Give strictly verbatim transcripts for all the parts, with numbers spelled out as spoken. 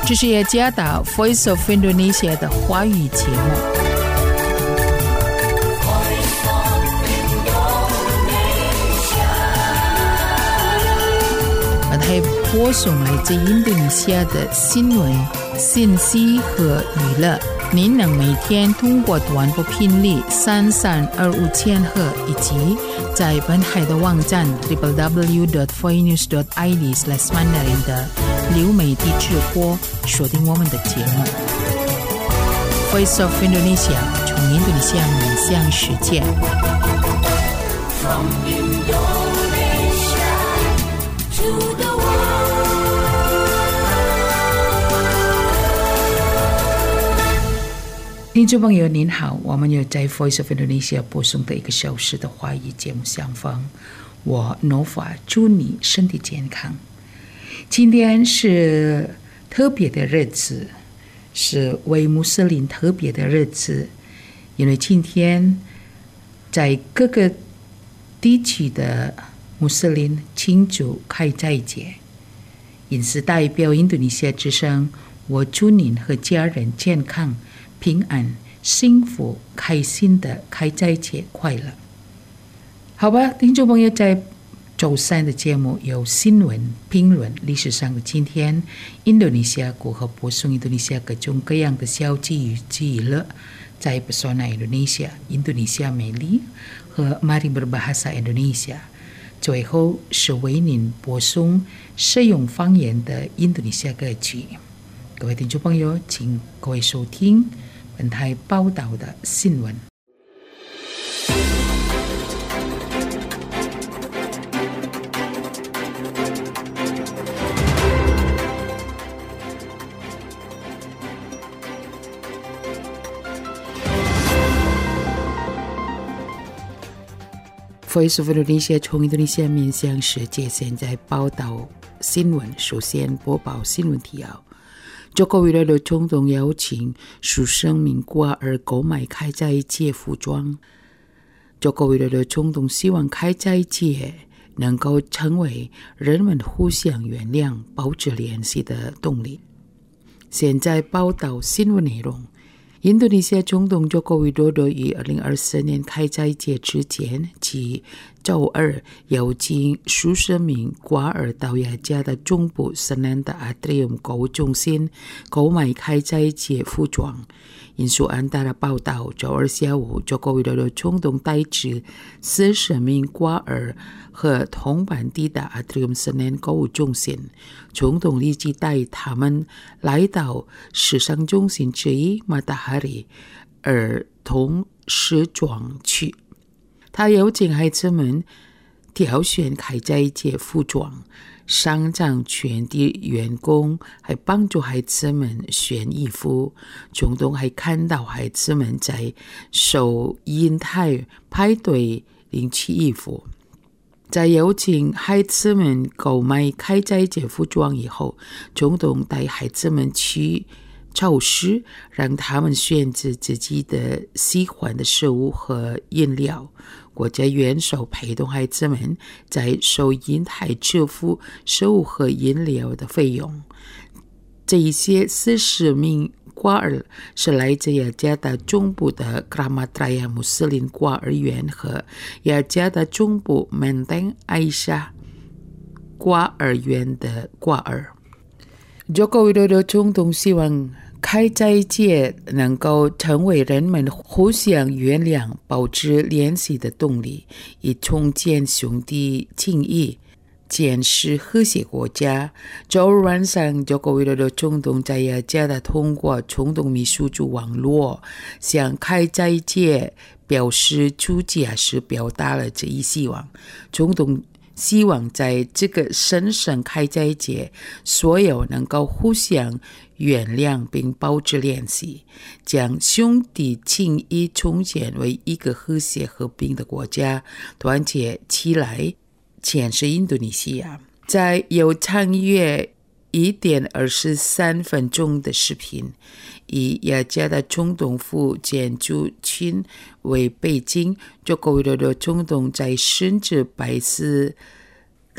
这是雅加达 Voice of Indonesia 的华语节目。我们播送来自印度尼西亚的新闻、信息和娱乐。您能每天通过短波频率三三二五千赫，以及在本海的网站 double-u double-u double-u dot voice news dot i d slash mandarin 的流媒体直播锁定我们的节目。Voice of Indonesia 从印度尼西亚面向世界。From Indonesia to the world.听众朋友您好，我们又在 Voice of Indonesia 播送的一个小时的华语节目相逢。我 Nova 祝你身体健康。今天是特别的日子，是为穆斯林特别的日子，因为今天在各个地区的穆斯林庆祝开斋节，因此代表印度尼西亚之声，我祝您和家人健康平安、幸福、开心的开斋节快乐。好吧，听众朋友，在周三的节目有新闻评论，历史上的今天，印度尼西亚国和播送印度尼西亚各种各样的消息与娱乐，在 Pesona Indonesia 印度尼西亚美丽和 Mari Berbahasa Indonesia。最后是为您播送适用方言的印度尼西亚歌曲。各位听众朋友，请各位收听本台报道的新闻。Voice of Indonesia 从印度尼西亚面向世界，现在报道新闻。首先播报新闻提要。Joko Widodo 总统邀请数十名孤儿购买开斋节服装。Joko Widodo 总统希望开斋节能够成为人们互相原谅、保持联系的动力。现在报道新闻内容。印度尼西亚总统 Joko Widodo 于二零二四年开斋节之前，即周二邀请数十名孤儿到雅加达中部圣的 Atrium 购物中心购买开斋节服装。印度安达的报道，周二下午 Joko Widodo 总统带着四十名孤儿和同伴抵达 Atrium 圣购物中心，总统立即带他们来到时尚中心之一 Matahari 儿童时装区。他邀请孩子们挑选开斋节服装，商场全体员工还帮助孩子们选衣服。总统还看到孩子们在收银台排队领取衣服。在邀请孩子们购买开斋节服装以后，总统带孩子们去超市，让他们选择自己的喜欢的食物和饮料。国家元首陪同孩子们在收银台支付食物和饮料的费用。这一些四十名孤儿是来自雅加达中部的 Kramat Raya 穆斯林孤儿园和雅加达中部 Menteng Aisyah 孤儿园的孤儿。Joko Widodo 总统希望开斋节能够成为人们互相原谅、保持联系的动力，以重建兄弟情谊，建设和谐国家。周日晚上 Joko Widodo 总统在雅加达通过总统秘书处网络向开斋节表示出家时表达了这一希望。总统希望在这个神圣开斋节，所有能够互相原谅并保持联系，将兄弟情谊重建为一个和谐和平的国家，团结起来建设印度尼西亚。在有长约一点二十三分钟的视频，以雅加达总统府建筑群为背景，Joko Widodo总统在甚至白色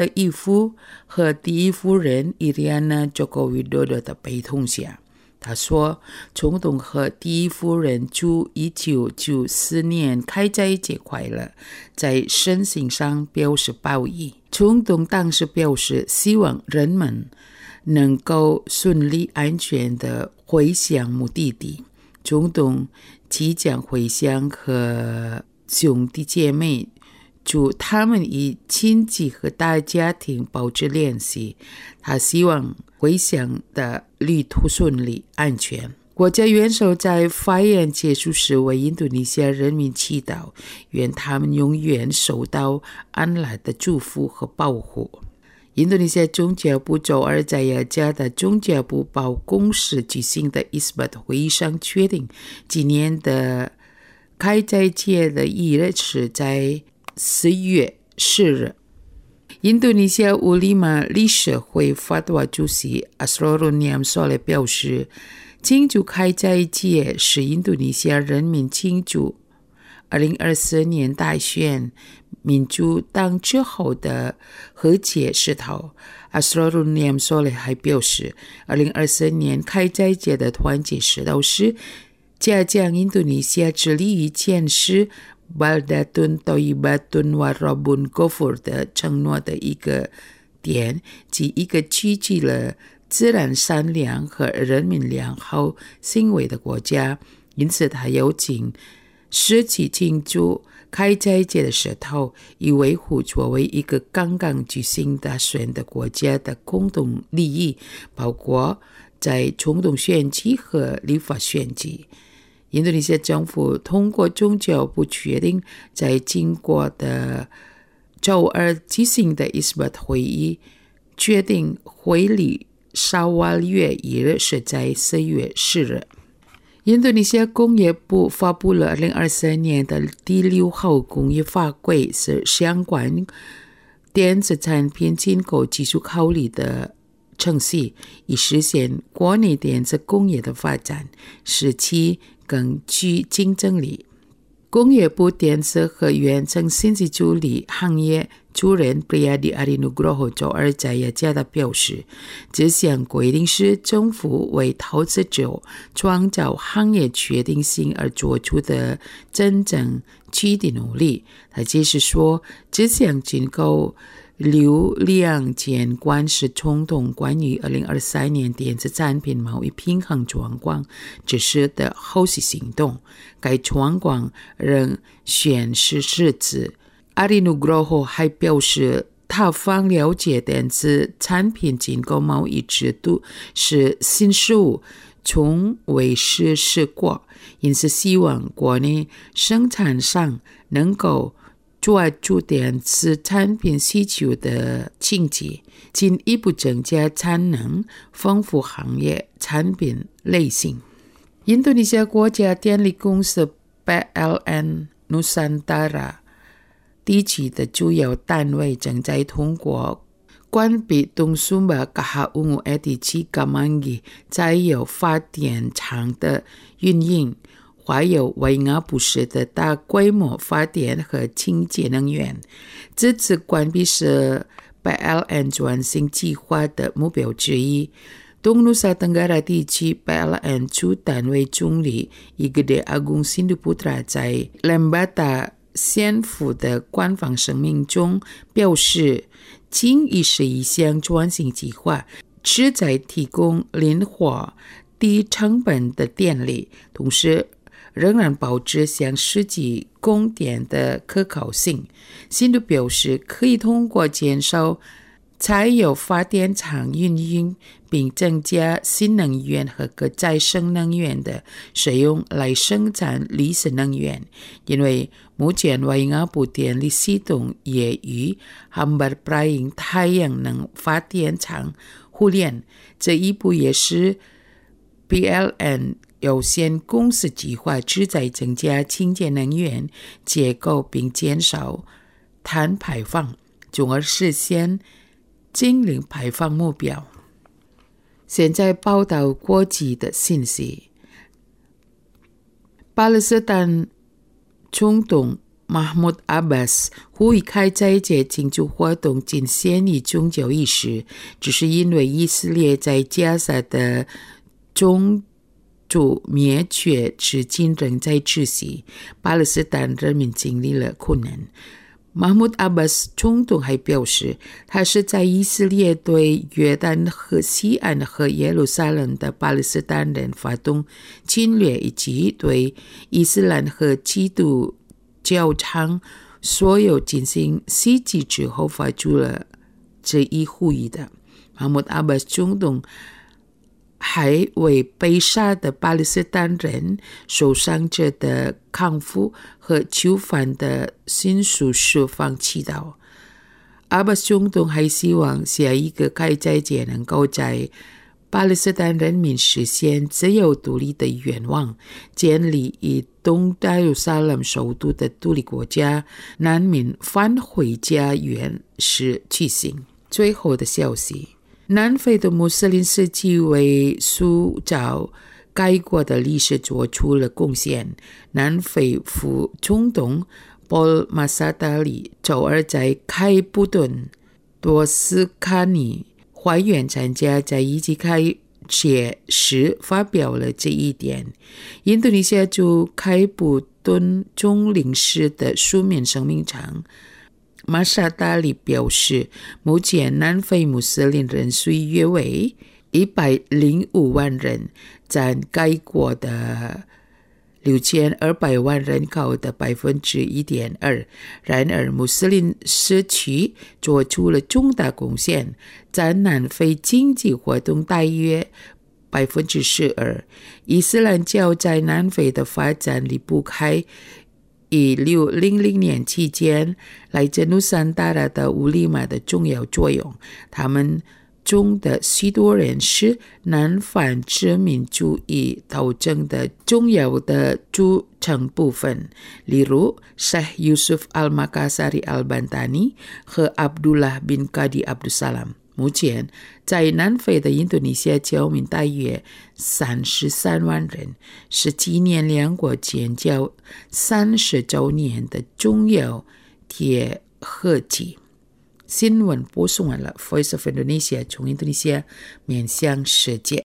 的义父和第一夫人伊利安娜·佐科维多多的陪同下，他说，总统和第一夫人祝一九九四年开斋节快乐，在身心上表示抱歉。总统当时表示，希望人们能够顺利安全地回向目的地。总统即将回乡和兄弟姐妹，祝他们与亲戚和大家庭保持联系。他希望回乡的旅途顺利安全。国家元首在发言结束时为印度尼西亚人民祈祷，愿他们永远受到安拉的祝福和保护。印度尼西亚宗教部周二在雅加达宗教部办公室举行的伊斯巴特会议上确定，今年的开斋节的翌日是在十月四日。印度尼西亚乌利马理事会法瓦主席阿斯罗鲁尼亚姆索雷表示，庆祝开斋节是印度尼西亚人民庆祝二零二四年大选民主党之后的和解势头。阿斯罗鲁尼亚姆索雷还表示，二零二四年开斋节的团结势头是加强印度尼西亚致力于建设Baldatun Toibatun Warabun Gofur 的承诺的一个点，即一个聚集了自然善良和人民良好行为的国家。因此他邀请实际庆祝开斋节的时候，以维护作为一个刚刚举行大选的国家的共同利益，包括在总统选举和立法选举。印度尼西亚政府通过宗教部决定，在经过的周二举行的伊斯巴特会议，决定会议沙瓦月一日是在四月四日。印度尼西亚工业部发布了二零二三年的第六号工业法规，是相关电子产品进口技术考虑的程序，以实现国内电子工业的发展，使其更具竞争力。工业部电子和远程信息处理行业主任 Priyadi Arinugroho 周二在雅加达表示，这项规定是政府为投资者创造行业确定性而做出的真正具体努力。他解释说，这项进口流量监管是总统关于二零二三年电子产品贸易平衡状况指示的后续行动。该状况仍显示日子。阿里努格罗还表示，他方了解电子产品进口贸易制度是新事物，从未实施过，因此希望国内生产商能够抓住电子产品需求的经济，进一步增加产能，丰富行业产品类型。印度尼西亚国家电力公司 P L N Nusantara 地区的主要单位正在通过关闭东苏马卡哈乌姆埃地区嘎曼吉再有发电厂的运营，还有维亚布什的大规模发电和清洁能源。这次关闭是 P L N 转型计划的目标之一。东努萨登加拉地区 P L N 主单位总理伊格德阿贡辛杜布特拉在兰巴达县府的官方声明中表示，经已是一项转型计划，旨在提供灵活、低成本的电力，同时仍然保持向实际供电的可靠性。辛杜表示，可以通过减少柴油发电厂运营，并增加新能源和可再生能源的使用来生产绿色能源。因为目前维亚布电力系统也与 Hambar Praing 太阳能发电厂互联，这一步也是 P L N 有限公司计划旨在增加清洁能源结构并减少碳排放，从而实现净零排放目标。现在报道国际的信息。巴勒斯坦总统 Mahmoud Abbas 呼吁开斋节庆祝活动仅限于宗教仪式，只是因为以色列在加沙的种族灭绝至今仍在持续，巴勒斯坦人民经历了困难。Mahmoud Abbas 总统还表示，他是在以色列对约旦河西岸和耶路撒冷的巴勒斯坦人发动侵略，以及对伊斯兰和基督教场所有进行袭击之后发出了这一呼吁的。Mahmoud Abbas 总统还为被杀的巴勒斯坦人、受伤者的康复和囚犯的迅速释放祈祷。阿巴斯总统还希望下一个开斋节能够在巴勒斯坦人民实现自由独立的愿望，建立以东耶路撒冷首都的独立国家，难民返回家园时举行。最后的消息，南非的穆斯林时期为塑造该国的历史做出了贡献。南非副总统波尔马萨达里周二在开普敦多斯卡尼花园参加在一起开节时发表了这一点。印度尼西亚驻开普敦总领事的书面声明上，马萨达里表示，目前南非穆斯林人数约为一百零五万人，占该国的六千二百万人口的百分之一点二。然而，穆斯林社区做出了重大贡献，占南非经济活动大约百分之十二。伊斯兰教在南非的发展离不开一六零零年期间来自努桑达拉的乌利玛的重要作用。他们中的许多人是南反殖民主义斗争的重要的组成部分，例如 Sheikh Yusuf Al-Makassari Al-Bantani 和 Abdullah bin Qadi Abdussalam。目前在南非的印度尼西亚侨民大约三十三万人，是纪念两国建交三十周年的重要铁合集。新闻播送完了 Voice of Indonesia 从印度尼西亚面向世界。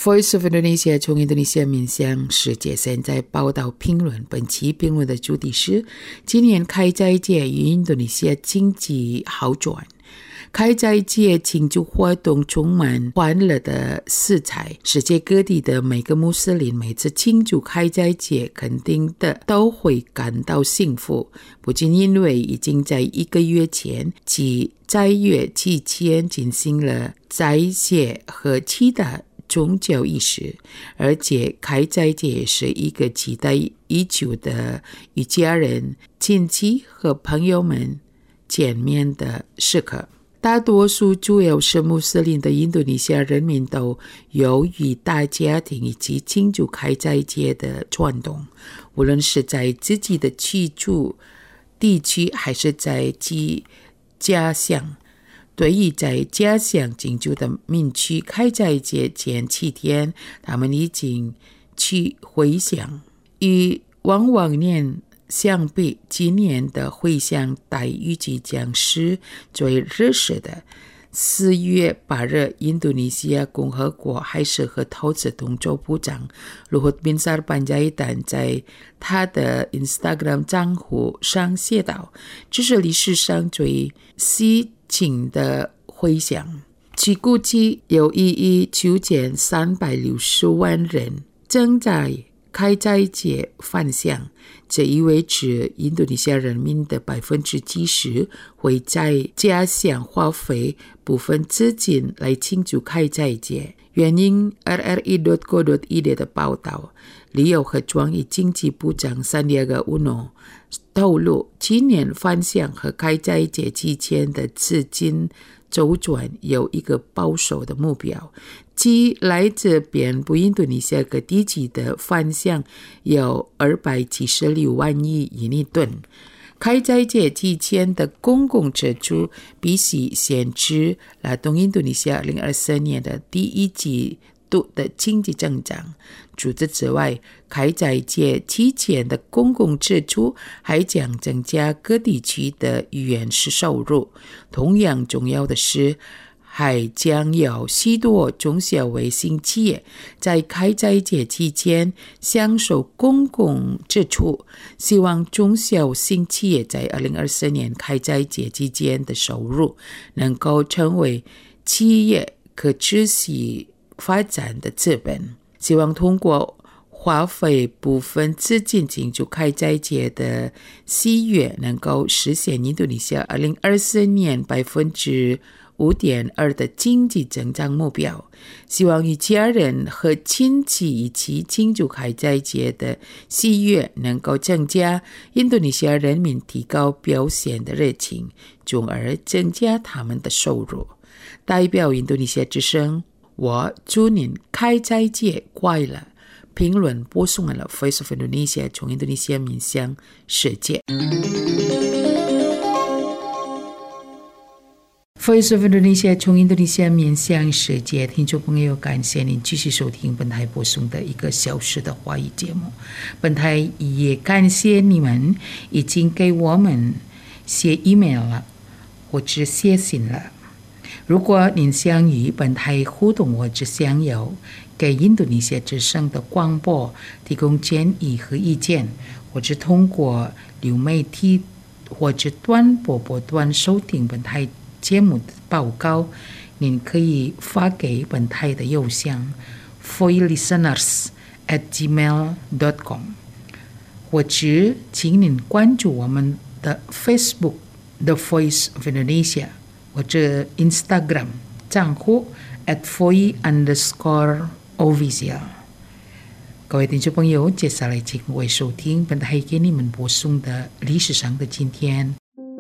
Voice of Indonesia 从印度尼西亚面向世界现在报道评论，本期评论的主题是今年开斋节与印度尼西亚经济好转。开斋节庆祝活动充满欢乐的色彩，世界各地的每个穆斯林每次庆祝开斋节肯定的都会感到幸福，不仅因为已经在一个月前即斋月期间进行了斋戒和其他宗教仪式，而且开斋节是一个期待已久的与家人、亲戚和朋友们见面的时刻。大多数主要是穆斯林的印度尼西亚人民都有与大家庭以及庆祝开斋节的传统，无论是在自己的居住地区还是在其家乡。对于在家乡庆祝的民区，开斋节前七天，他们已经去回乡，与往往年相比，今年的回乡待预计将是最热烈的。四月八日，印度尼西亚共和国海事和投资动作部长 Luhut Binsar Panjaitan 在他的 Instagram 账户上写道，这是历史上最喜庆的回乡，其估计有一亿九千三百六十万人正在开斋节返乡，这意味着印度尼西亚人民的百分之七十会在家乡花费部分资金来庆祝开斋节。援引 R R I dot co dot I D 的报道，旅游和创意经济部长 Sandiaga Uno 透露，今年返乡和开斋节期间的资金周转有一个保守的目标，即来自遍布印度尼西亚各地区的返乡有二百七十六万亿印尼盾。开斋节期间的公共支出必须限制拉动印度尼西亚二零二四年的第一季度的经济增长。除此之外，开斋节期间的公共支出还将增加各地区的原始收入。同样重要的是，还将有许多中小微型企业在开斋节期间享受公共支出，希望中小型企业在二零二四年开斋节期间的收入能够成为企业可持续发展的资本，希望通过花费部分资金庆祝开斋节的喜悦，能够实现印度尼西亚二零二四年百分之五点二的经济增长目标。希望与家人和亲戚一起庆祝开斋节的喜悦，能够增加印度尼西亚人民提高表现的热情，从而增加他们的收入。代表印度尼西亚之声，我祝您开斋节快乐。评论播送完了 Voice of Indonesia 从印度尼西亚面向世界。Voice of Indonesia 从印度尼西亚面向世界，听众朋友，感谢您继续收听本台播送的一个小时的华语节目。本台也感谢你们已经给我们写 email 了，或者写信了。如果您想与本台互动，或者想要给印度尼西亚之声的广播提供建议和意见，或者通过流媒体或者短波波段收听本台节目的报告，您可以发给本台的邮箱 voicelisteners at gmail dot com， 或者请您关注我们的 Facebook The Voice of Indonesia， 或者 Instagram 账户 at voice underscore official。 各位听众朋友，接下来请各位收听本台给你们播送的历史上的今天。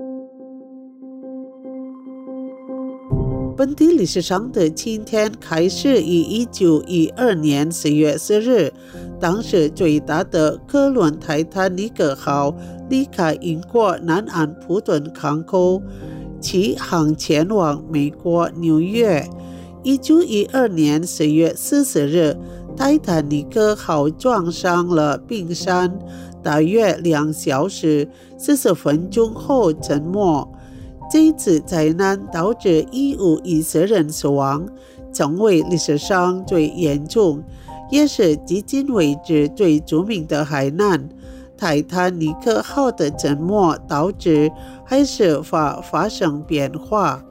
本地历史上的今天开始于一九一二年四月四日，当时最大的客轮泰坦尼克号离开英国南岸普顿港口，其航前往美国纽约。一九一二年四月四十日，泰坦尼克号撞上了冰山，大约两小时四十分钟后沉没。这次灾难导致一五一四人死亡， 成为历史上最严重也是迄今为止最著名的海难。泰坦尼克号的沉没导致海事法发生变化。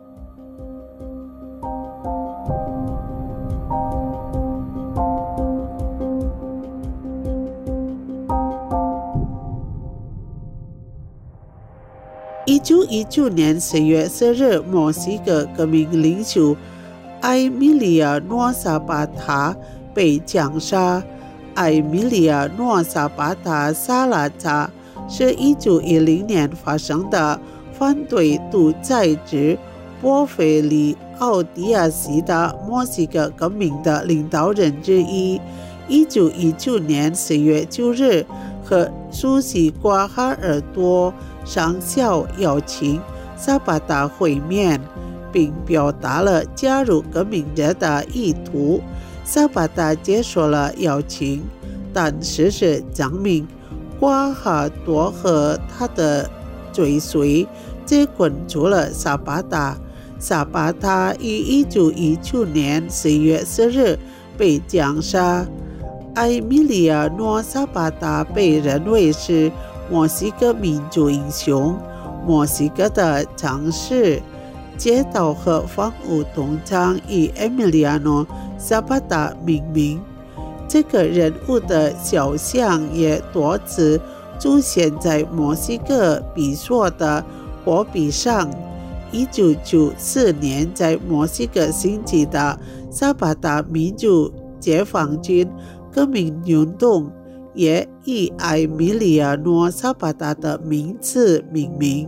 一九一九年十月十日，墨西哥革命领袖埃米利亚诺·萨巴塔被枪杀。埃米利亚诺·萨巴塔萨拉扎是一九一零年发生的反对独裁制波菲利奥迪亚西的墨西哥革命的领导人之一。一九一九年十月九日，和苏西瓜哈尔多上校邀请萨巴塔会面，并表达了加入革命者的意图。萨巴塔接受了邀请，但事实证明，瓜哈多和他的追随接滚出了萨巴塔。萨巴塔于一九一九年十月十日被枪杀。埃米利亚诺·萨巴塔被认为是墨西哥民族英雄。墨西哥的城市、街道和房屋通常以埃米利亚诺·萨巴塔命名。这个人物的肖像也多次出现在墨西哥比索的货币上。一九九四年在墨西哥兴起的萨巴塔民主解放军革命运动也以埃米利亚诺·萨巴塔的名字命名。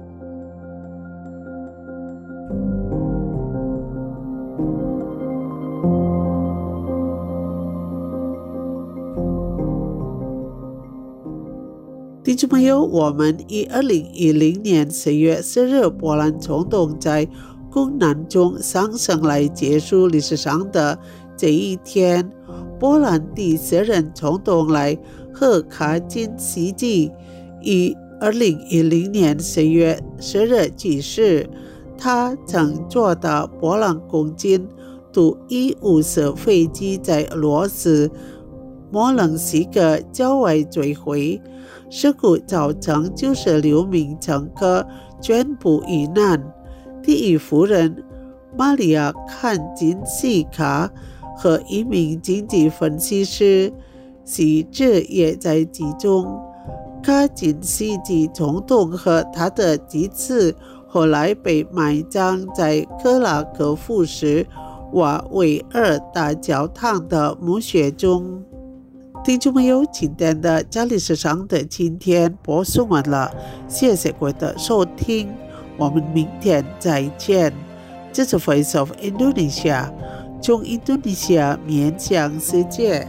听众朋友，我们以二零一零年十月十日波兰总统在困难中上升来结束历史上的这一天。波兰第四任总统来贺卡金斯基于二零一零年十月十日去世。他乘坐的波兰空军图一五十飞机在俄罗斯摩棱斯克郊外坠毁，事故造成九十六名乘客全部遇难。第一夫人玛利亚·坎金斯卡和一名经济分析师妻子也在其中。卡金斯基总统和他的妻子后来被埋葬在克拉科夫市瓦维尔大教堂的墓穴中。听众朋友，今天的家历史上的今天播送完了，谢谢各位的收听，我们明天再见。这是 Voice of Indonesia， 从印度尼西亚面向世界。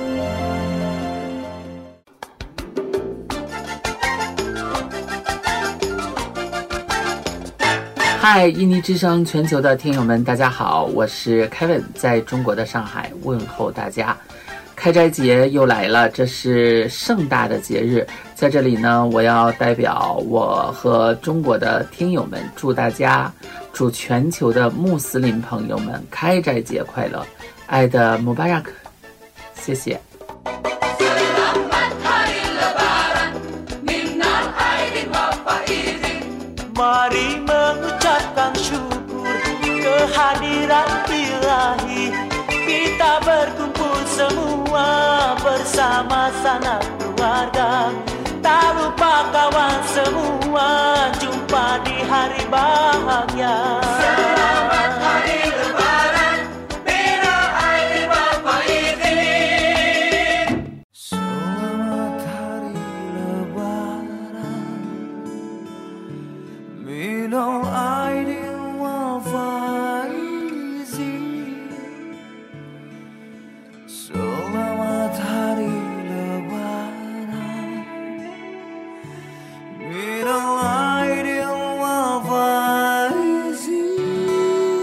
嗨，印尼之声全球的听友们，大家好，我是 Kevin， 在中国的上海问候大家。开斋节又来了，这是盛大的节日，在这里呢，我要代表我和中国的听友们，祝大家，祝全球的穆斯林朋友们开斋节快乐，爱的穆巴拉克，谢谢。 Mari mengucapkan syukur kehadiran Ilahi, kita berkumpul semua bersama sanak keluarga, tak lupa kawan semua, jumpa di hari bahagia. Selamat Hari Lebaran, minal aidin wal faizin. Selamat Hari Lebaran, minal aidin wal faizin. Selamat Hari Lebaran, minal aidin wal faizin.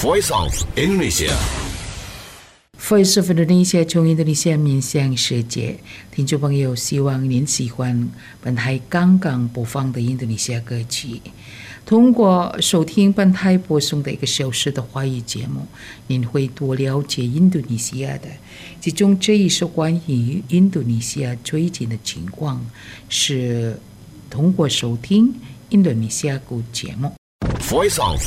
Voice of Indonesia。 Voice of Indonesia 从印度尼西亚面向世界，听众朋友，希望您喜欢本台刚刚播放的印度尼西亚歌曲。通过收听本台播送的一个小时的华语节目，您会多了解印度尼西亚的。其中这一首关于印度尼西亚最近的情况，是通过收听印度尼西亚歌节目。 Voice of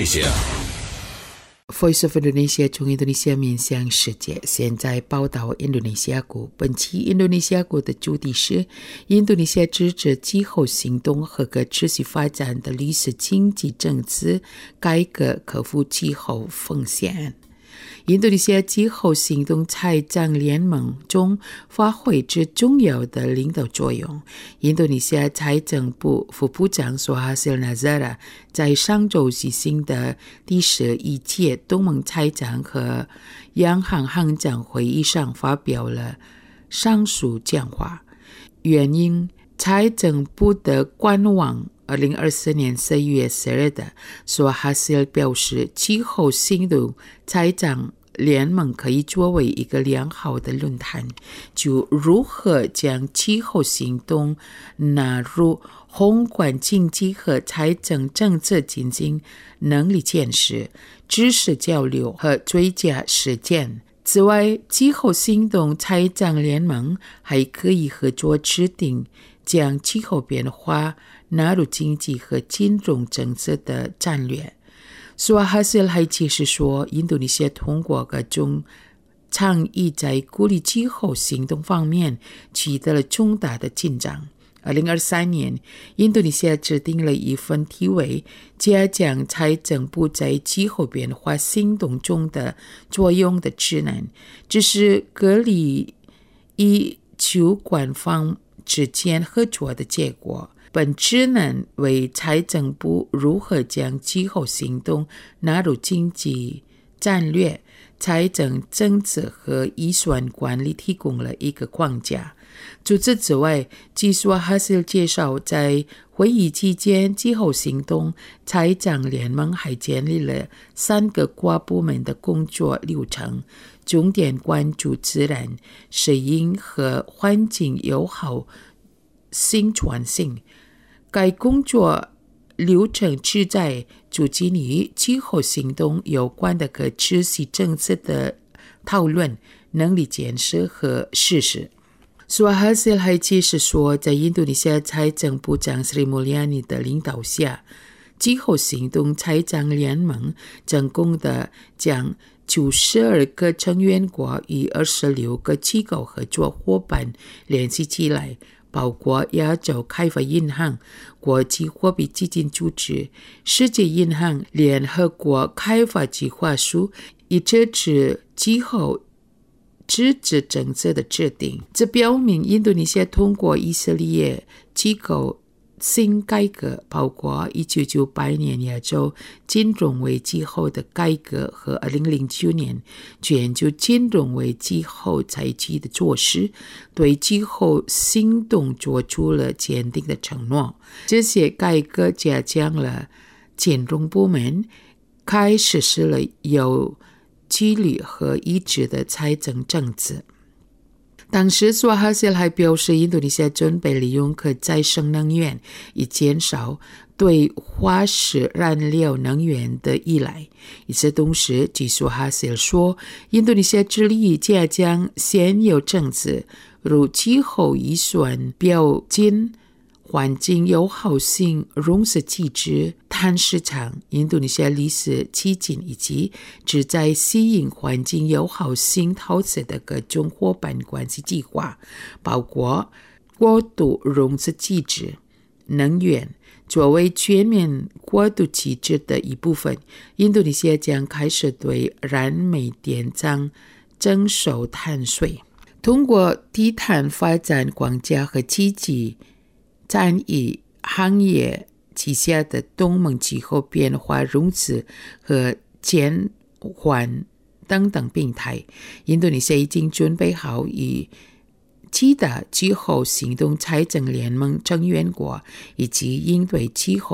Indonesia。Voice of Indonesia 从印度尼西亚面向世界，现在报道印度尼西亚国。本期印度尼西亚国的主题是印度尼西亚支持气候行动和可持续发展的历史经济政治改革，克服气候风险。印度尼西亚气候行动财长联盟中发挥着重要的领导作用。印度尼西亚财政部副部长索哈西尔纳扎拉在上周举行的第十一届东盟财长和央行行长会议上发表了上述讲话。原因，财政部的官网二零二四年四月十日的索哈西尔表示，气候行动财长联盟可以作为一个良好的论坛，就如何将气候行动纳入宏观经济和财政政策进行能力建设、知识交流和最佳实践。此外，气候行动财长联盟还可以合作制定将气候变化纳入经济和金融政策的战略。索哈西尔还解释说，印度尼西亚通过各种倡议在鼓励气候行动方面取得了重大的进展。二零二三年，印度尼西亚制定了一份题为《加强财政部在气候变化行动中的作用》的指南，这是各里以求官方之间合作的结果。本指南为财政部如何将气候行动纳入经济战略、财政政策和预算管理提供了一个框架。除此之外，据索哈西尔介绍，在会议期间，气候行动财长联盟还建立了三个跨部门的工作流程，重点关注自然、适应和环境友好新创性。该工作流程旨在促进与气候行动有关的可持续政策的讨论、能力建设和实施。索哈西尔还解释说，在印度尼西亚财政部长 Sri Mulyani 的领导下，气候行动财长联盟成功的将九十二个成员国与二十六个机构合作伙伴联系起来，包括亚洲开发银行、国际货币基金组织、世界银行、联合国开发计划署，以支持气候支持政策的制定。这表明印度尼西亚通过以色列机构新改革，包括一九九八年亚洲金融危机后的改革和二零零九年全球金融危机后采取的措施，对气候行动做出了坚定的承诺。这些改革加强了金融部门，开始实施了有纪律和一致的财政政策。当时索哈西尔还表示，印度尼西亚准备利用可再生能源，以减少对化石燃料能源的依赖。与此同时，据索哈西尔说，印度尼西亚致力于加强现有政策，如气候预算标金、环境友好性融资机制、碳市场、印度尼西亚历史基金以及旨在吸引环境友好性投资的各种伙伴关系计划，包括过渡融资机制、能源。作为全面过渡机制的一部分，印度尼西亚将开始对燃煤电厂征收碳税。通过低碳发展框架和积极参与行业旗下的东盟气候变化融资和减缓等等平台，印度尼西亚已经准备好与其他气候行动财政联盟成员国以及应对气候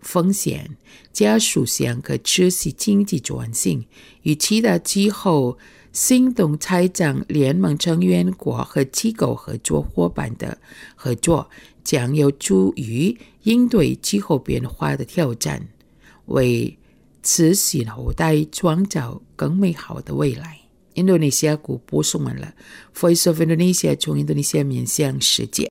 风险，加速向可持续经济转型，与其他气候行动财长联盟成员国和机构合作伙伴的合作，将有助于应对气候变化的挑战，为慈禧后代创造更美好的未来。印度尼西亚国播送完了 Voice of Indonesia 从印度尼西亚面向世界。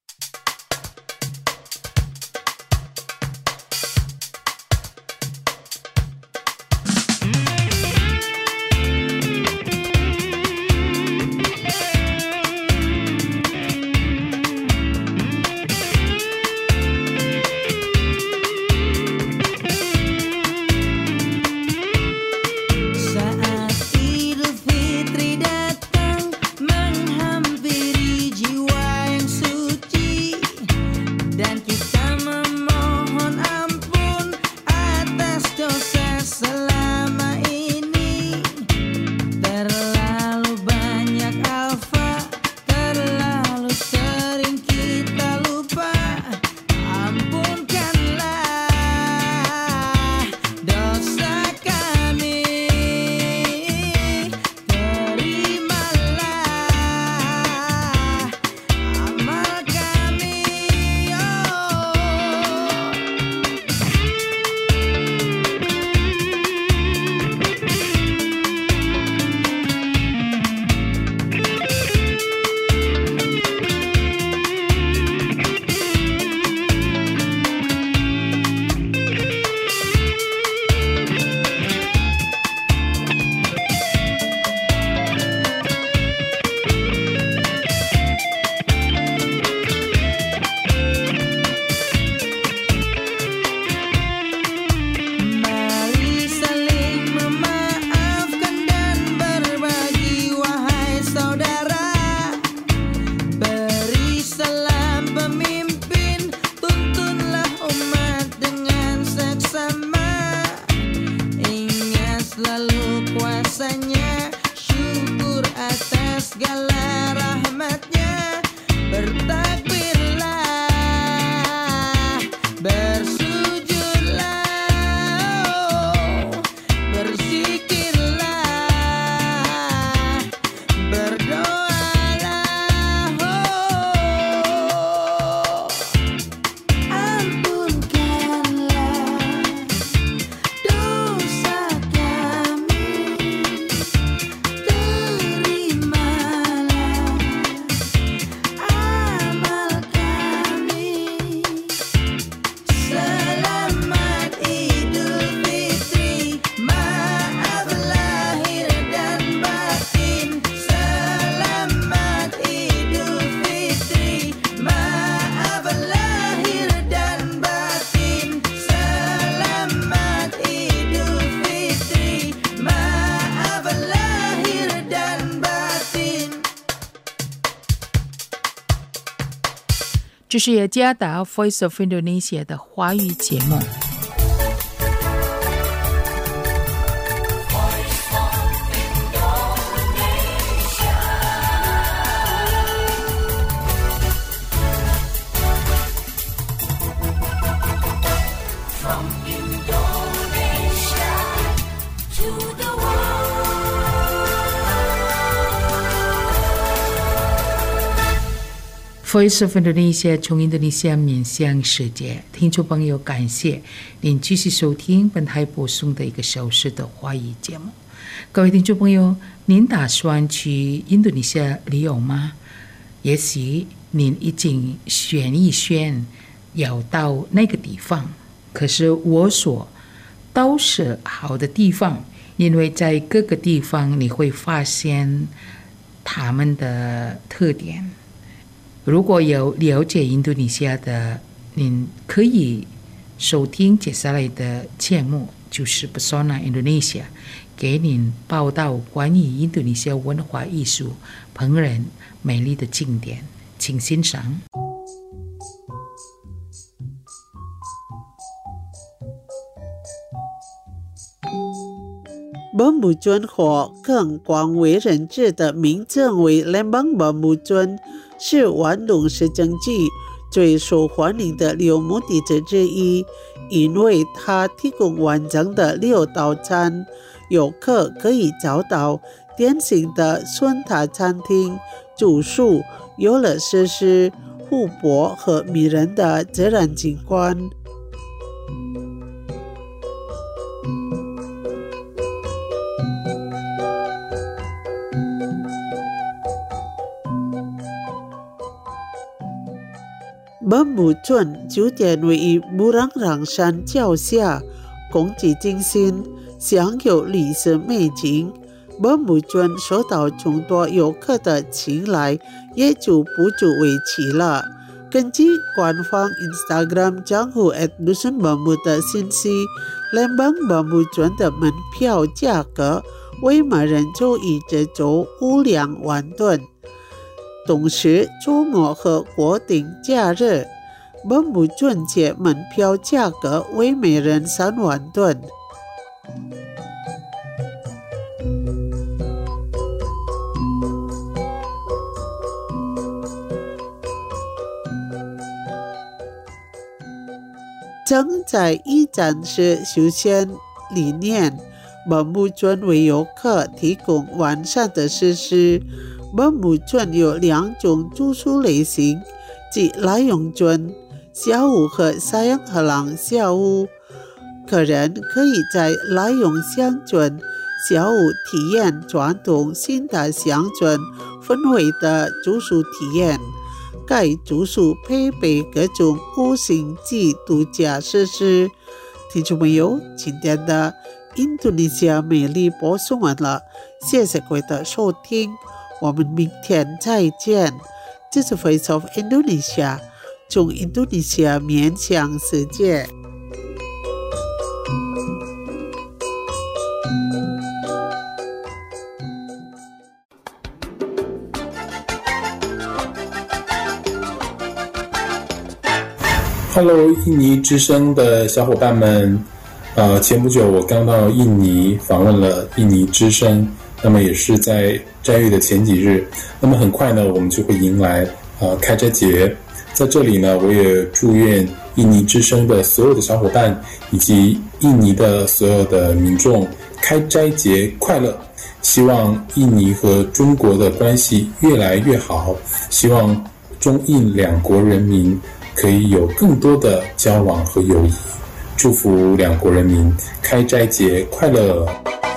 这是雅加达 Voice of Indonesia 的华语节目。Voice of Indonesia 从印度尼西亚面向世界，听众朋友，感谢您继续收听本台播送的一个小时的华语节目。各位听众朋友，您打算去印度尼西亚旅游吗？也许您已经选一选要到那个地方，可是我说都是好的地方，因为在各个地方你会发现他们的特点。如果有了解印度尼西亚的，您可以收听接下来的节目，就是 Pesona Indonesia， 给您报道关于印度尼西亚文化艺术、烹饪、美丽的景点，请欣赏。 本木尊火更广为人知的名称为联邦本木尊，是玩龙市政局最受欢迎的六目的者之一， 因为它提供完整的六道餐，游客可以找到典型的孙塔餐厅、住宿、游乐设施、湖泊和迷人的自然景观。本木村酒店位于木朗朗山脚下，空气清新，享有历史美景。本木村受到众多游客的青睐，也就不足为奇了。根据官方 Instagram 账户 at dusun bambu 的信息，联邦本木村的门票价格为每人就一直走五两万吨。同时，周末和国定假日，本木村节门票价格为每人三万吨。正在一站式休闲理念，本木村为游客提供完善的设施。本木村有两种住宿类型，即赖用村小屋和山羊河浪小屋。客人可以在赖用乡村小屋体验传统现代乡村氛围的住宿体验。该住宿配备各种五星级度假设施。听众朋友，今天的印度尼西亚美丽播送完了，谢谢各位的收听，我们明天再见。这是 Voice of Indonesia， 从印度尼西亚面向世界。 Hello， 印尼之声的小伙伴们，呃，前不久我刚到印尼访问了印尼之声，那么也是在斋月的前几日，那么很快呢，我们就会迎来呃开斋节。在这里呢，我也祝愿印尼之声的所有的小伙伴以及印尼的所有的民众开斋节快乐！希望印尼和中国的关系越来越好，希望中印两国人民可以有更多的交往和友谊，祝福两国人民开斋节快乐。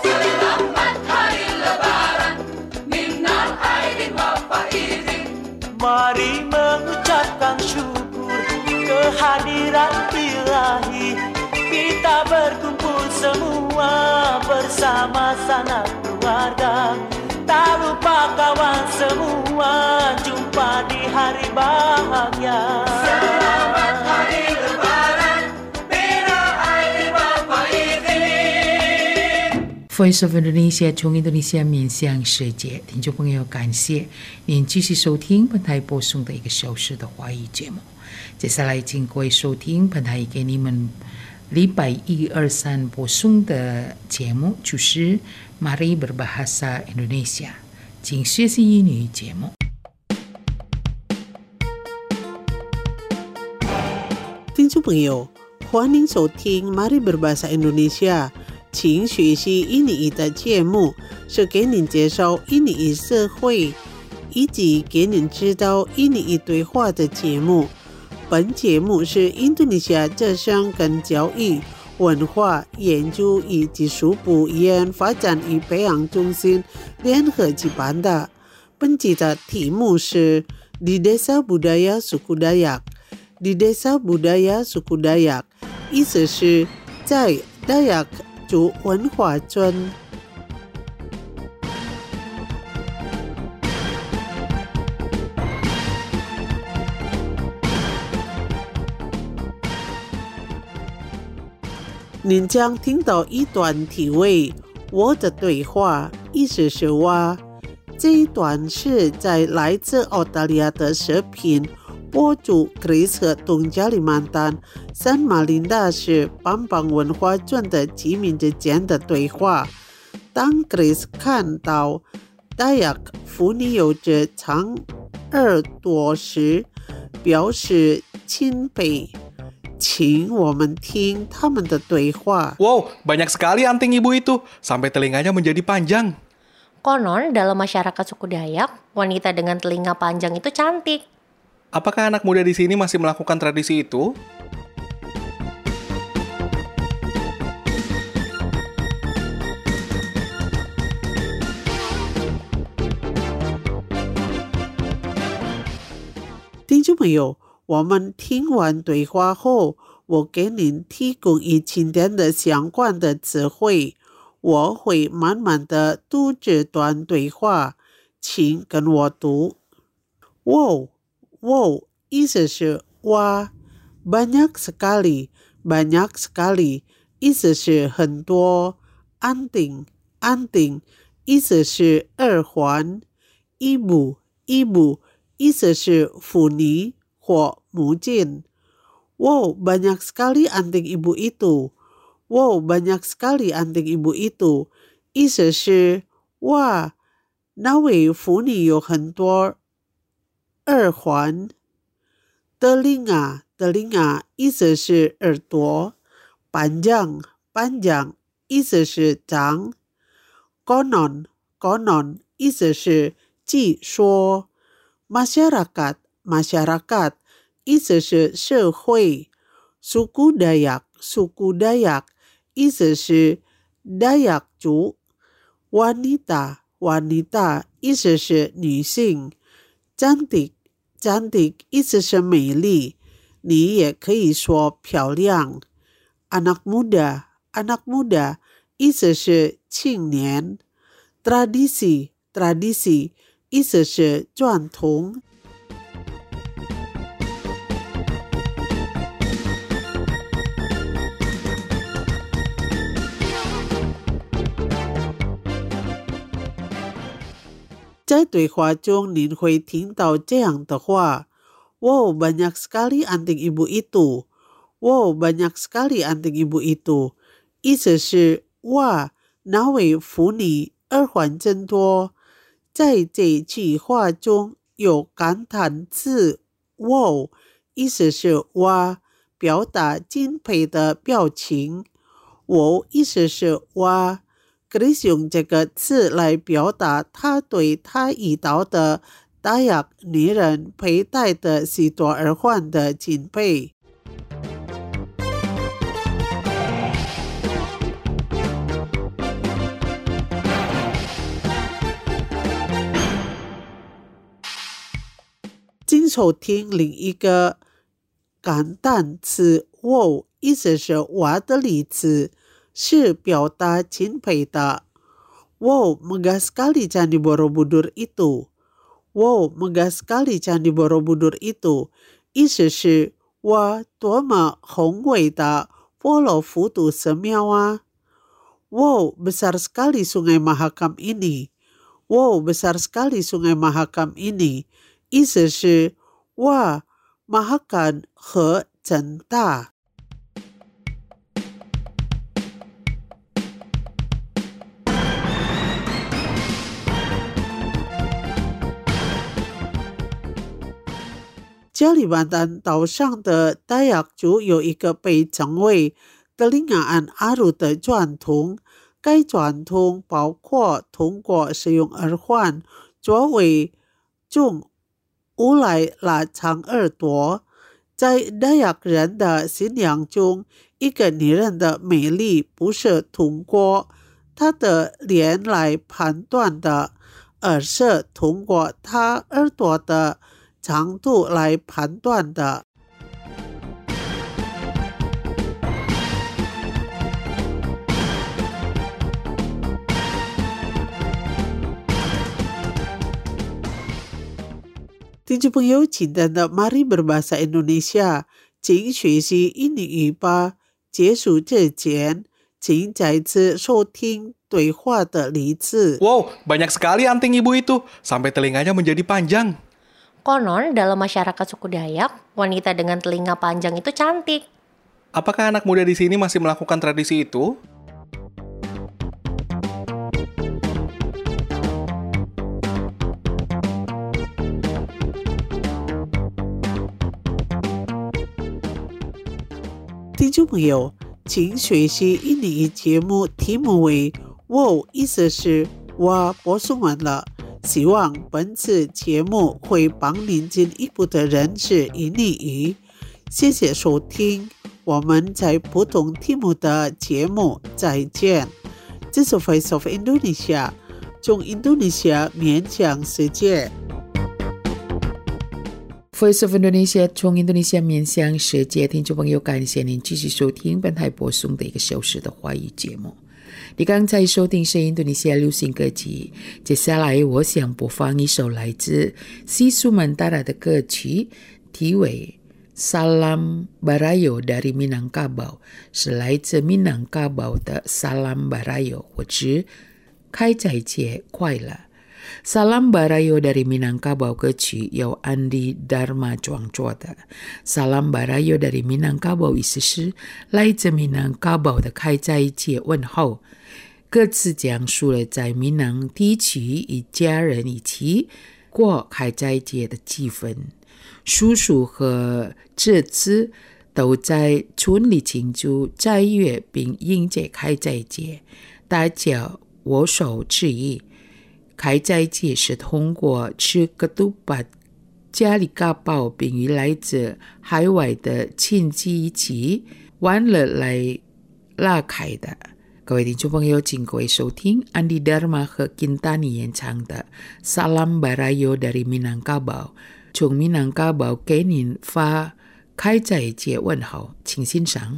Mari mengucapkan syukur kehadiran Ilahi. Kita berkumpul semua bersama sanak keluarga. Tak lupa kawan semua, jumpa di hari bahagia. Selamat Hari Lebaran, Minal Aidin wal Faizin. Voice of Indonesia 从印度尼西亚面向世界，听众朋友，感谢您继续收听本台播送的一个小时的华语节目。接下来，请各位收听本台给你们礼拜一、二、三播送的节目，就是 Mari Berbahasa Indonesia， 请学习英语节目。 听众朋友，欢迎收听 Mari Berbahasa Indonesia， 请学习印尼语的节目，是给您介绍印尼语社会以及给您知道印尼语对话的节目。本节目是印度尼西亚浙商跟教育、文化研究与技术部研发展与培养中心联合举办的。本集的题目是 Di Desa Budaya Suku Dayak。Di Desa Budaya Suku Dayak， 意思是在 Dayak 族文化村。您将听到一段题为我的对话，意思是我。这一段是在来自澳大利亚的视频博主 Chris 和东加里曼丹圣马琳达市邦邦文化村的居民之间的对话。当 Chris 看到 Dayak 妇女有着长耳朵时，表示钦佩。 请我们听他们的对话。 Wow, banyak sekali anting ibu itu, sampai telinganya menjadi panjang. Konon dalam masyarakat suku Dayak, wanita dengan telinga panjang itu cantik. Apakah anak muda di sini masih melakukan tradisi itu? Tinggal 听众朋友，我们听完对话后，我给您提供与今天的相关的词汇。我会慢慢的读这段对话，请跟我读。Wow, wow, 意思是哇 banyak sekali, banyak sekali 意思是很多。anting, anting 意思是耳环。ibu, ibu 意思是妇女或母亲。Wow, banyak sekali anting ibu itu. Wow, banyak sekali anting ibu itu. 意思是哇，那位妇女有很多耳环。telinga, telinga 意思是耳朵。panjang, panjang 意思是长。konon, konon 意思是据说。masyarakat, masyarakat 意思是社会。suku Dayak, suku Dayak 意思是 Dayak 族。wanita, wanita 意思是女性。cantik, cantik 意思是美丽，你也可以说漂亮。anak muda, anak muda 意思是青年。tradisi, tradisi 意思是传统。在对话中，您会听到这样的话 Wow, banyak sekali anting ibu itu. Wow, banyak sekali anting ibu itu. 意思是哇，那位妇女耳环真多。在这句话中有感叹词 wow 意思是哇，表达敬佩的表情。wow 意思是哇，可以用这个词来表达他对他遇到的大雅女人佩戴的许多耳环的敬佩。请收听另一个感叹词 wow 意思是哇的例子，是表达敬佩的。Wow, megah sekali Candi Borobudur itu. Wow, megah sekali Candi Borobudur itu. 意思是哇，多么宏伟的波罗浮屠神庙啊。Wow, besar sekali Sungai Mahakam ini. Wow, besar sekali Sungai Mahakam ini. 意思是哇，马哈干河真大。加里曼丹岛上的大雅族有一个被称为德林亚安阿鲁的传统，该传统包括通过使用耳环作为重物来拉长耳朵。在大雅人的信仰中，一个女人的美丽不是通过她的脸来判断的，而是通过她耳朵的长度来判断的。听众朋友，今天的 Mari Berbahasa Indonesia 请学习印尼语吧。结束之前，请再次收听对话的例子。 Wow, banyak sekali anting ibu itu, sampai telinganya menjadi panjang. Konon dalam masyarakat suku Dayak, wanita dengan telinga panjang itu cantik. Apakah anak muda di sini masih melakukan tradisi itu? 听众朋友，请学习印尼语节目题目为我，意思是我播送完了。希望本次节目会帮您进一步的认识印尼语。谢谢收听，我们在不同题目的节目再见。这是 Voice of Indonesia， 从印度尼西亚面向世界。 Voice of Indonesia 从印度尼西亚面向世界，听众朋友，感谢您继续收听本台播送的一个小时的华语节目。你刚才收听是印度尼西亚流行歌曲，接下来我想播放一首来自西苏曼达拉的歌曲，题为 Salam Barayo dari Minangkabau， 是来自闽南卡堡的 Salam Barayo， 或者开斋节快乐。Salam Barayo dari Minangkabau 歌曲由 Andi Dharma 创作的。Salam Barayo dari Minangkabau 意思是来自闽南卡堡的开斋节问候。歌词讲述了在闽南地区与家人一起过开斋节的气氛。叔叔和侄子都在村里庆祝斋月并迎接开斋节，大家握手致意。开斋节是通过吃ketupat、家里嘎包并与来自海外的亲戚一起玩乐来拉开的。各位听众朋友，请各位收听 Andi Dharma 和 Kintani 演唱的 Salam Barayo dari Minangkabau， 从闽南卡堡给您发开斋节问候，请欣赏。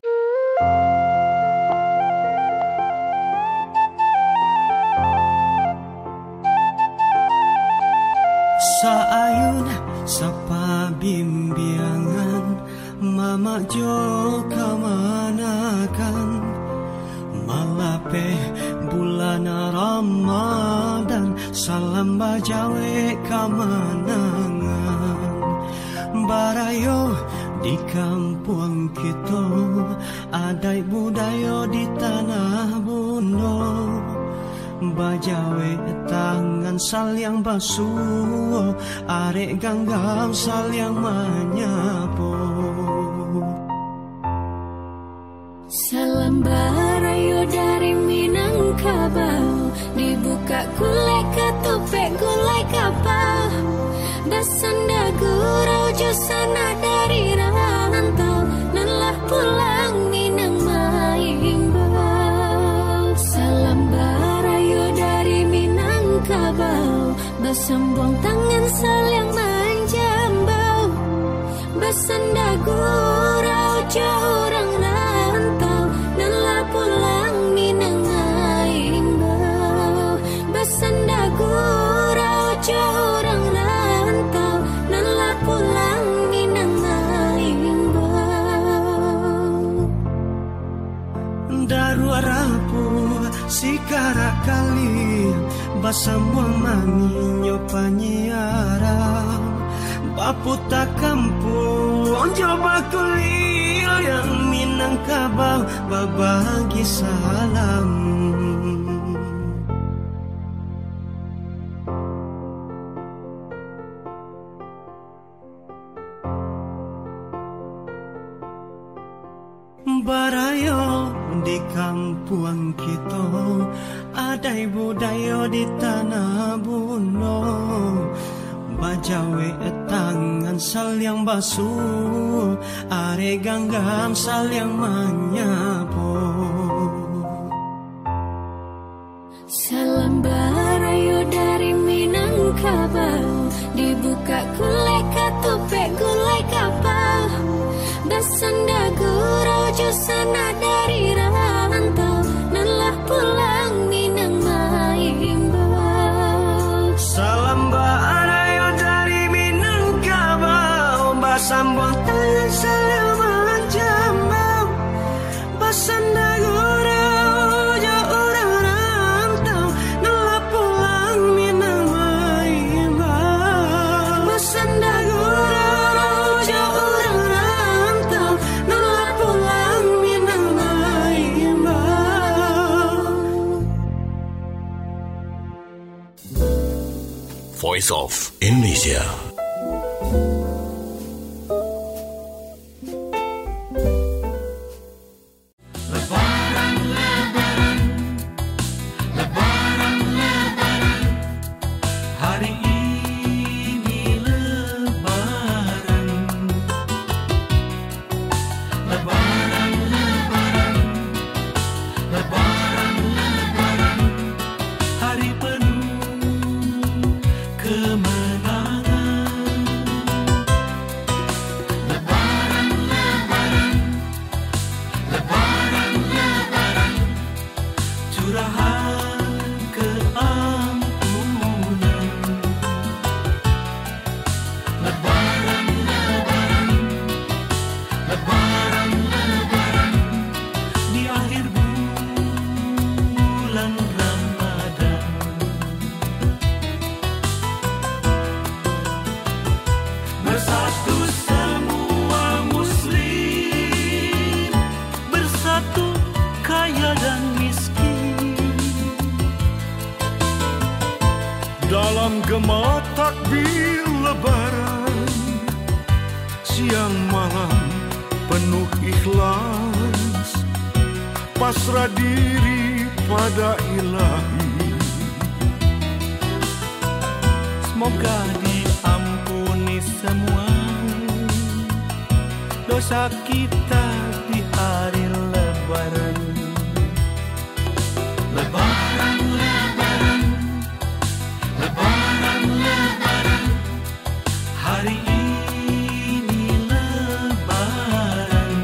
Sa ayun sa pabimbiangan, Mama Jo kamanakan, Malape bulan Ramadan, Salam bajawe kamanangan. Barayo di kampung kita, adai budaya di tanah Bundo. Bajawe tangan saling basuh, arek ganggam saling menyapu. Salam Barayo dari Minangkabau, dibuka gulai ketopek gulai kapal. Dasanda gurau sana dari rantau, lelah pulang Minang Maimbau. Salam Barayo dari Minangkabau, bersambung tangan saling menjambau. Bersanda gurau orang rantau, lelah pulang Minang Maimbau. Bersanda gurau orang rantau, lelah pulang Minang Maimbau. Daru arapu sikara kali, basambuang manginyo panyiarang. Baputa kampung coba kuliah yang Minangkabau, babagi salam. Barayo di kampung kita, adai budaya di tanah Bundo. Bajawe tangan saling basuh, are ganggam saling menyapu. Salam Barayo dari Minangkabau, dibuka gulai ketopek gulai kapal. Bersanda gurau sana dari rantau, lelah pulang Minang Maimbau. Salam Barayo dari Minangkabau, basambung tangan saling menjambau. Bersanda gurau orang rantau, lelah pulang Minang Maimbau. Bersanda gurau orang rantau, lelah pulang Minang Maimbau. Voice of Indonesia. Dalam gema takbir lebaran, siang malam penuh ikhlas, pasrah diri pada ilahi. Semoga diampuni semua dosa kita di hari lebaran. Lebaran, lebaran, lebaran, lebaran, hari ini lebaran.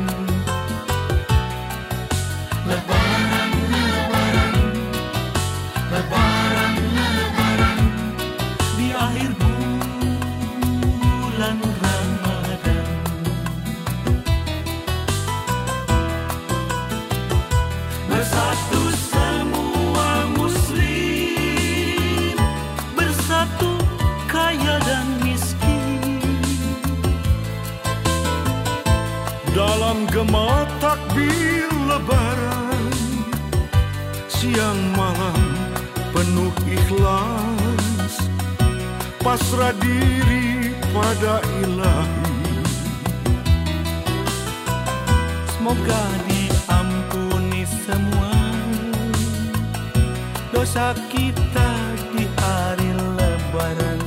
Lebaran, lebaran, lebaran, lebaran, di akhir bulan Ramadan. Bersatu semua muslim, bersatu kaya dan miskin. Dalam gema takbir lebaran, siang malam penuh ikhlas, pasrah diri pada ilahi. Semoga diampuni semua dosa kita di hari lebaran.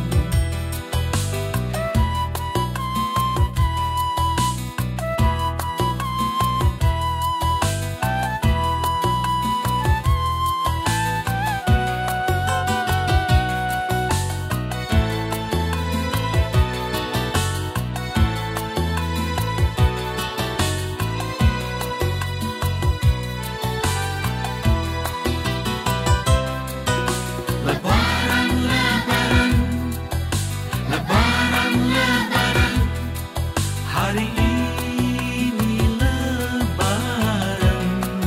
Lebaran, lebaran, lebaran, lebaran, hari ini lebaran.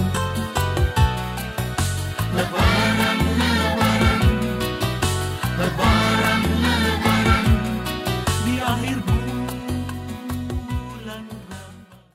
Lebaran, lebaran, lebaran, lebaran, di akhir bulan Ramadan.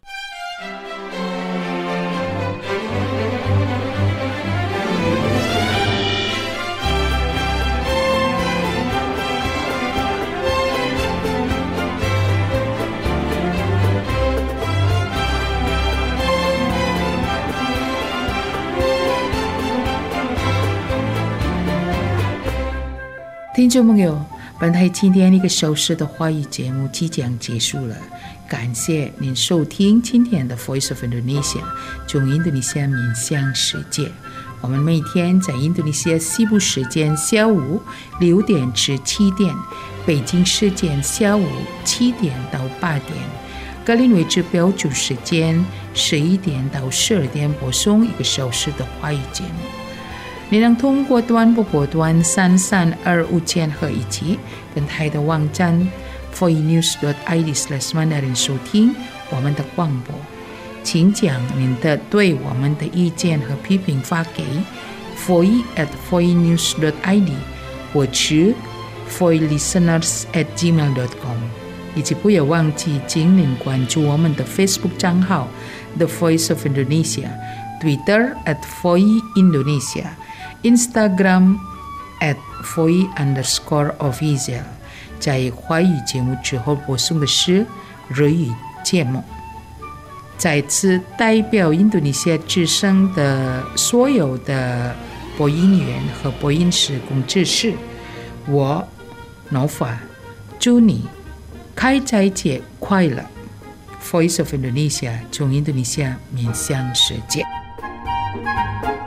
听众朋友，本台今天一个小时的华语节目即将结束了，感谢您收听今天的 Voice of Indonesia 从印度尼西亚面向世界。我们每天在印度尼西亚西部时间下午六点至七点，北京时间下午七点到八点，格林威治标准时间十一点到十二点播送一个小时的华语节目。你能通过短波波段三三二五千赫以及跟台的网站 voice news dot i d slash mandarin 收听我们的广播。请将您的对我们的意见和批评发给 voice at voice news dot i d 或是 voice listeners at gmail dot com， 以及不要忘记请您关注我们的 Facebook 账号 The Voice of Indonesia，Twitter at voice Indonesia，Instagram at voice underscore official。在华语节目之后播送的是日语节目。再次代表印度尼西亚之声的所有的播音员和播音室工作室，我 Nova 祝你开斋节快乐。Voice of Indonesia 从印度尼西亚面向世界。